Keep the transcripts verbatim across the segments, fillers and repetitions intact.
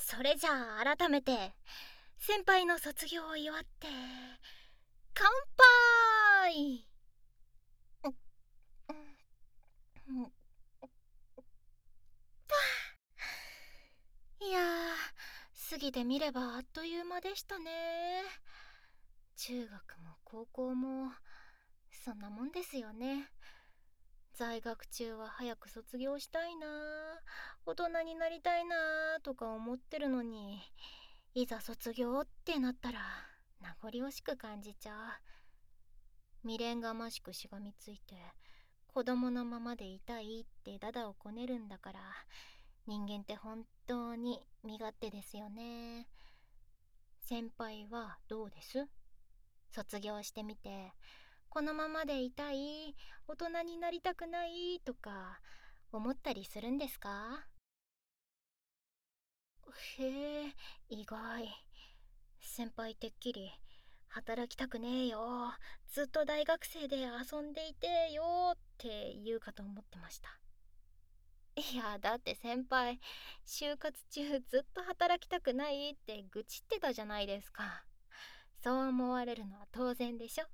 それじゃあ改めて先輩の卒業を祝って乾杯。いやー、過ぎてみればあっという間でしたね。中学も高校もそんなもんですよね。在学中は早く卒業したいな、大人になりたいなとか思ってるのに、いざ卒業ってなったら名残惜しく感じちゃう。未練がましくしがみついて子供のままでいたいってダダをこねるんだから、人間って本当に身勝手ですよね。先輩はどうです？卒業してみてこのままでいたい、大人になりたくないとか思ったりするんですか？へえ、意外。先輩てっきり働きたくねえよ、ずっと大学生で遊んでいてよって言うかと思ってました。いやだって先輩、就活中ずっと働きたくないって愚痴ってたじゃないですか。そう思われるのは当然でしょ。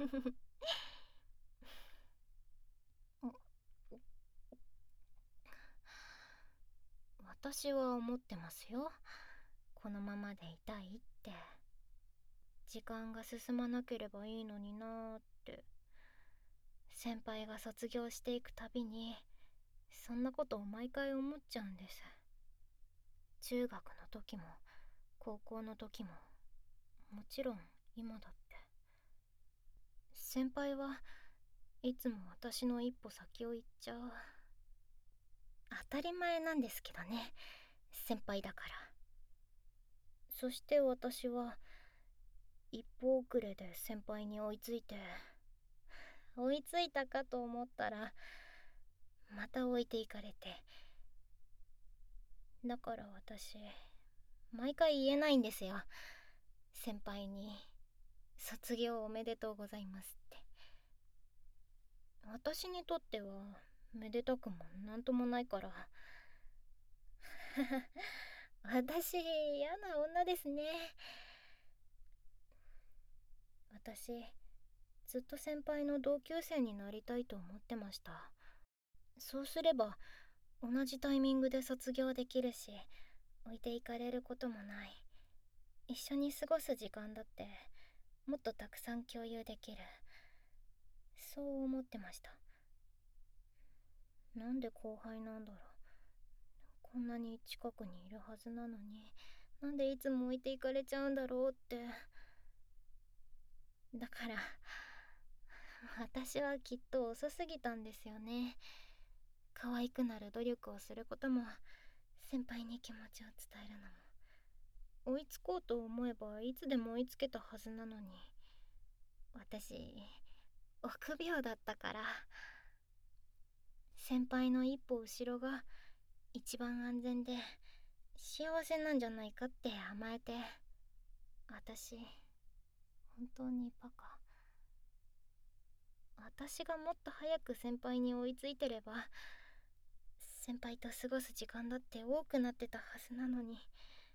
私は思ってますよ、このままでいたいって。時間が進まなければいいのになーって。先輩が卒業していくたびにそんなことを毎回思っちゃうんです。中学の時も高校の時も、もちろん今だって。先輩はいつも私の一歩先を行っちゃう。当たり前なんですけどね、先輩だから。そして私は一歩遅れで先輩に追いついて、追いついたかと思ったらまた置いていかれて。だから私毎回言えないんですよ、先輩に卒業おめでとうございますって。私にとってはめでたくもなんともないから。私嫌な女ですね。私ずっと先輩の同級生になりたいと思ってました。そうすれば同じタイミングで卒業できるし、置いていかれることもない。一緒に過ごす時間だってもっとたくさん共有できる。そう思ってました。なんで後輩なんだろう。こんなに近くにいるはずなのに、なんでいつも置いていかれちゃうんだろうって。だから私はきっと遅すぎたんですよね。可愛くなる努力をすることも、先輩に気持ちを伝えるのも。追いつこうと思えばいつでも追いつけたはずなのに、私臆病だったから。先輩の一歩後ろが一番安全で幸せなんじゃないかって甘えて。私本当にバカ。私がもっと早く先輩に追いついてれば、先輩と過ごす時間だって多くなってたはずなのに。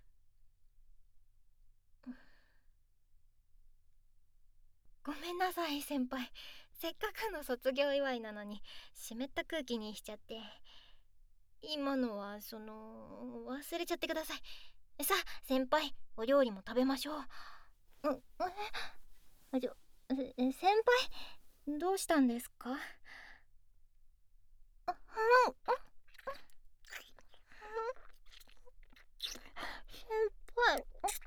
ごめんなさい先輩、せっかくの卒業祝いなのに湿った空気にしちゃって。今のはその忘れちゃってください。さあ先輩、お料理も食べましょう。うえじょえ先輩、どうしたんですか？あ、うん、先輩、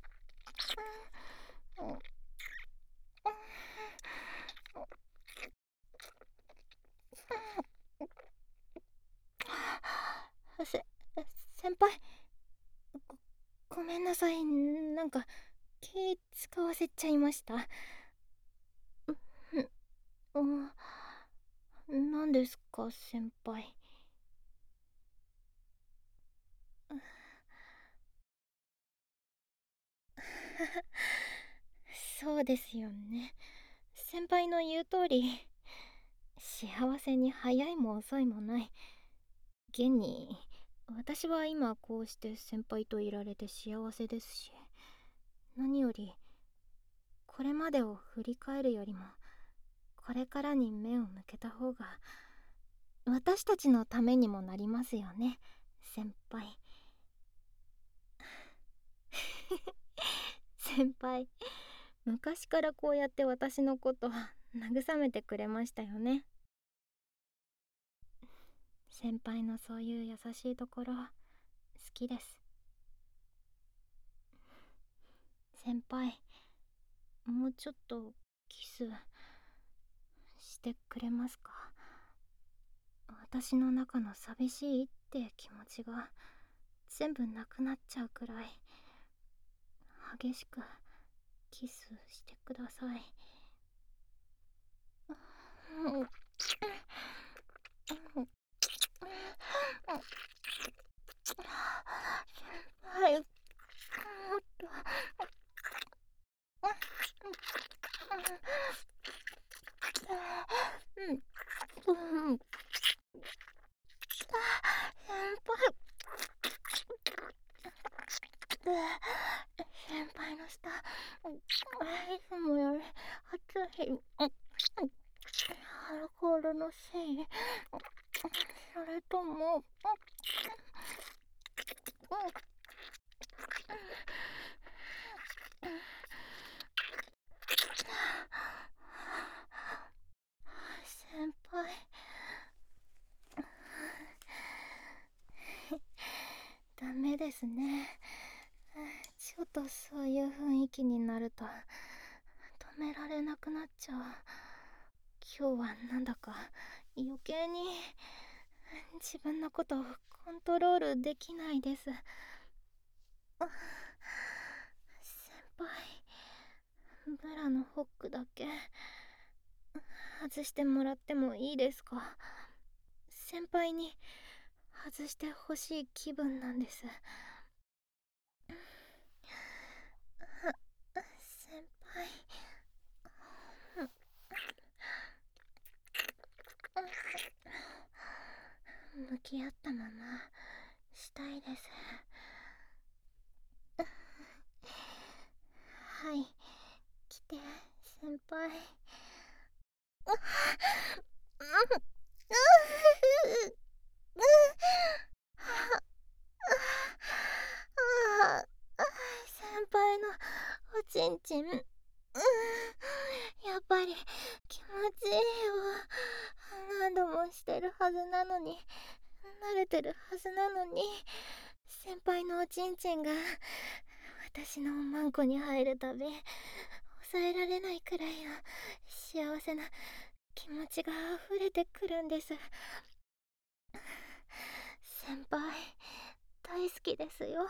せ先輩、ごごめんなさい、なんか気使わせちゃいました。ん何ですか先輩。そうですよね、先輩の言う通り幸せに早いも遅いもない。現に私は今こうして先輩といられて幸せですし、何よりこれまでを振り返るよりもこれからに目を向けた方が私たちのためにもなりますよね、先輩。先輩、昔からこうやって私のこと慰めてくれましたよね。先輩のそういう優しいところ好きです。先輩、もうちょっとキスしてくれますか？私の中の寂しいって気持ちが全部なくなっちゃうくらい激しくキスしてください。はい、もっと。うん、うん、先輩。先輩の舌、いつもより熱い。アルコールのせい？それとも、先輩。ダメですね。ちょっとそういう雰囲気になると止められなくなっちゃう。今日はなんだか余計に自分のことをコントロールできないです。先輩、ブラのホックだけ外してもらってもいいですか？先輩に外してほしい気分なんです。先輩、向き合ったまましたいです。はい、来て先輩。先輩のおちんちん、やっぱり気持ちいいよ。何度もしてるはずなのに、慣れてるはずなのに、先輩のおちんちんが私のおまんこに入るたび抑えられないくらいの幸せな気持ちが溢れてくるんです。先輩、大好きですよ。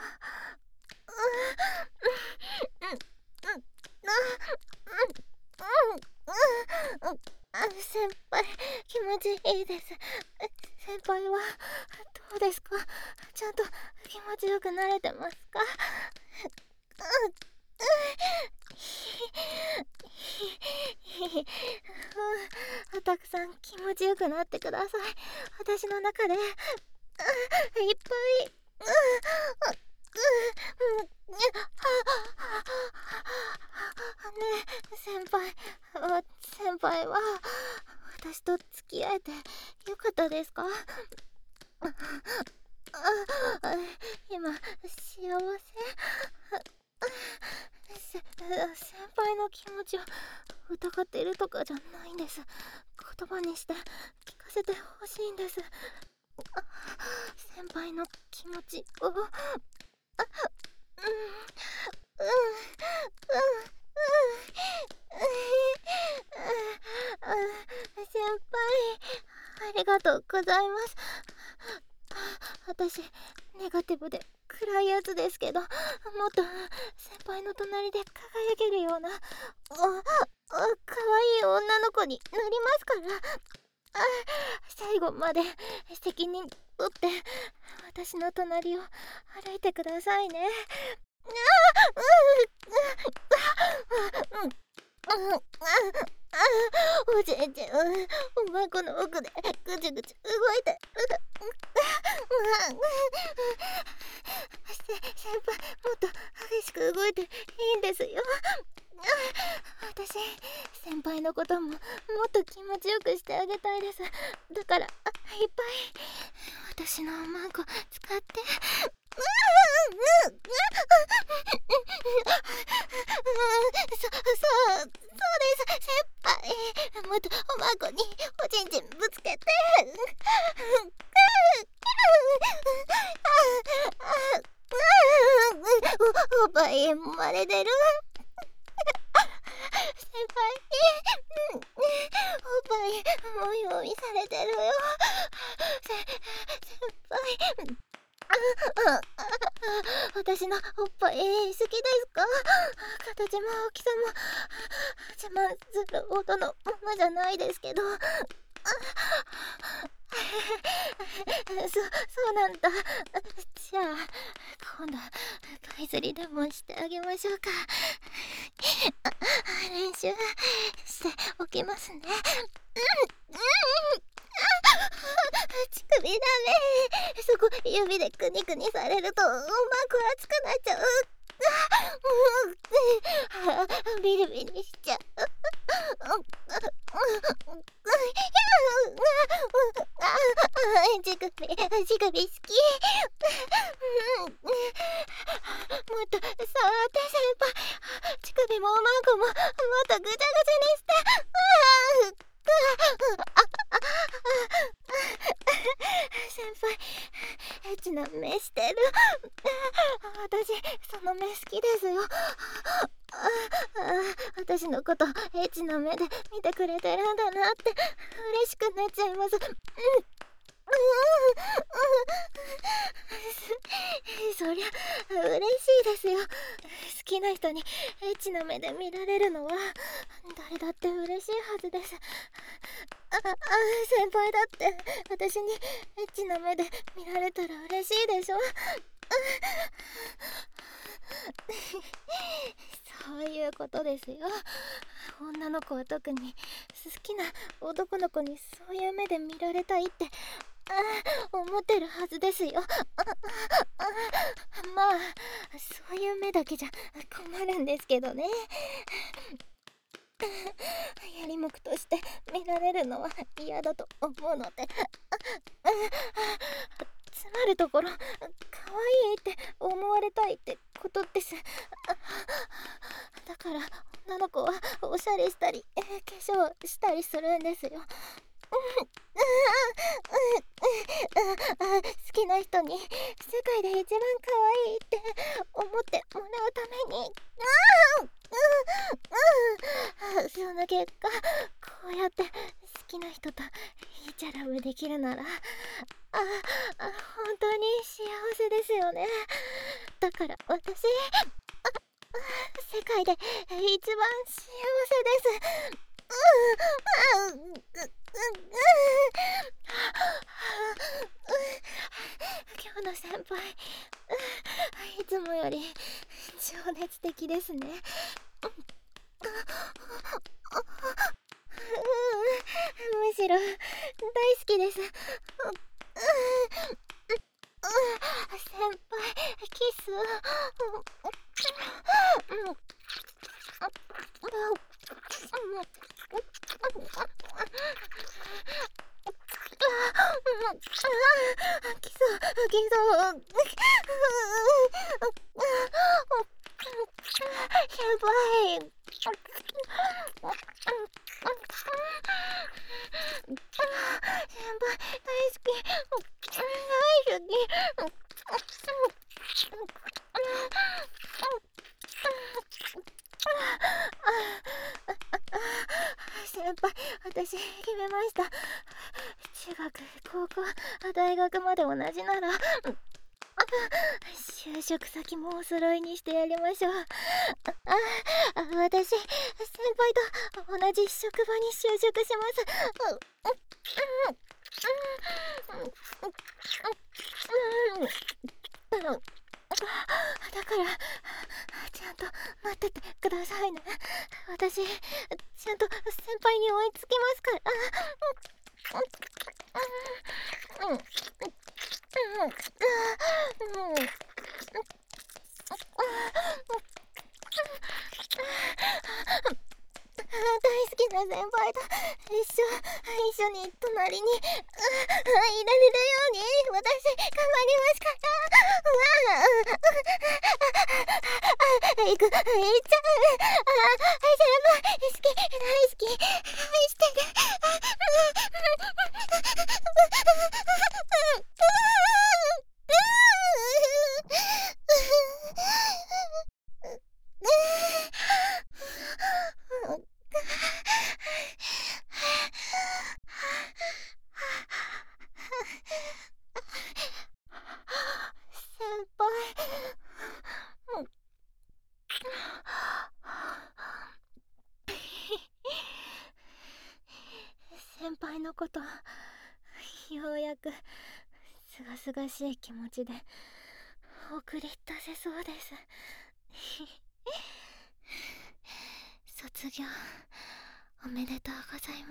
先輩、気持ちいいです。先輩はどうですか？ちゃんと気持ちよくなれてますか？たくさん気持ちよくなってください。私の中でいっぱい。ねえ先輩、先輩は私と付き合えてよかったですか？今幸せ？先輩の気持ちを疑っているとかじゃないんです。言葉にして聞かせてほしいんです。先輩の気持ちを。先輩、ありがとうございます。私、ネガティブで暗いやつですけど、もっと先輩の隣で輝けるようなおお可愛い女の子になりますから。最後まで責任取って私の隣を歩いてくださいね。 おじいちゃん、おまこの奥でぐちぐち動いてる。せ先輩、もっと激しく動いていいんですよ。私、先輩のことももっと気持ちよくしてあげたいです。だから、いっぱい私のおまんこ使って。そ、そう、そうです、先輩。もっとおまんこにおちんちんぶつけて。おっぱい漏れ出る。先輩、おっぱいもみもみされてるよ。せ先輩、私のおっぱい好きですか？形も大きさも自慢するほどのものじゃないですけど。そ、そうなんだ。じゃあ今度パイ釣りでもしてあげましょうか。練習しておきますね。うん、うん、乳首ダメ。そこ指でクニクニされるとおまんこ熱くなっちゃう。ビリビリしちゃう。乳首、乳首好き。もっと触って先輩。乳首もおまんこももっとぐちゃぐちゃにして。先輩、エッチな目してる。私その目好きですよ。私のことエッチな目で見てくれてるんだなって嬉しくなっちゃいます。うんそりゃ嬉しいですよ。好きな人にエッチな目で見られるのは誰だって嬉しいはずです。あ、あ、先輩だって私にエッチな目で見られたら嬉しいでしょ。そういうことですよ。女の子は特に好きな男の子にそういう目で見られたいって思ってるはずですよ。まあそういう目だけじゃ困るんですけどね。やりもくとして見られるのは嫌だと思うので、つまるところ可愛いって思われたいってことです。だから女の子はおしゃれしたり化粧したりするんですよ。好きな人に世界で一番可愛いって思ってもらうために、その結果こうやって好きな人といいチャラブできるなら、ああ本当に幸せですよね。だから私世界で一番幸せです。今日の先輩いつもより情熱的ですね。むしろ大好きです。先輩キスキスキスやばい。先輩大好き大好き。先輩私決めました。中学高校大学まで同じなら就職先もお揃いにしてやりましょう。ああ私先輩と同じ職場に就職します。だからちゃんと待っててくださいね。私ちゃんと先輩に追いつきますから。うんうんうんうんうん大好きな先輩と一緒一緒に隣にいられるように私頑張りますから。うわ行く行っちゃう。あ先輩好き大好き愛してる。先輩先輩のことようやくすがすがしい気持ちで送り出せそうです。卒業おめでとうござい